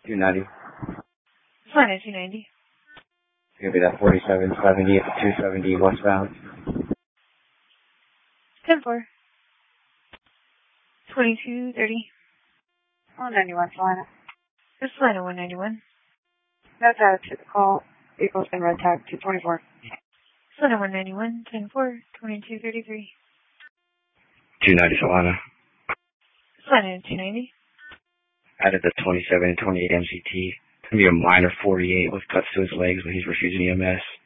290. Solana 290. It's going to be that 4770 at 270 westbound. 10-4. 2230. 191 Solana. This is Solana 191. That's out to the call. Vehicle's been red tagged 224. Solana 191. 10-4. 2233. 290 Solana. Solana 290. Added the 27 and 28 MCT. It's going to be a minor 48 with cuts to his legs, but he's refusing EMS.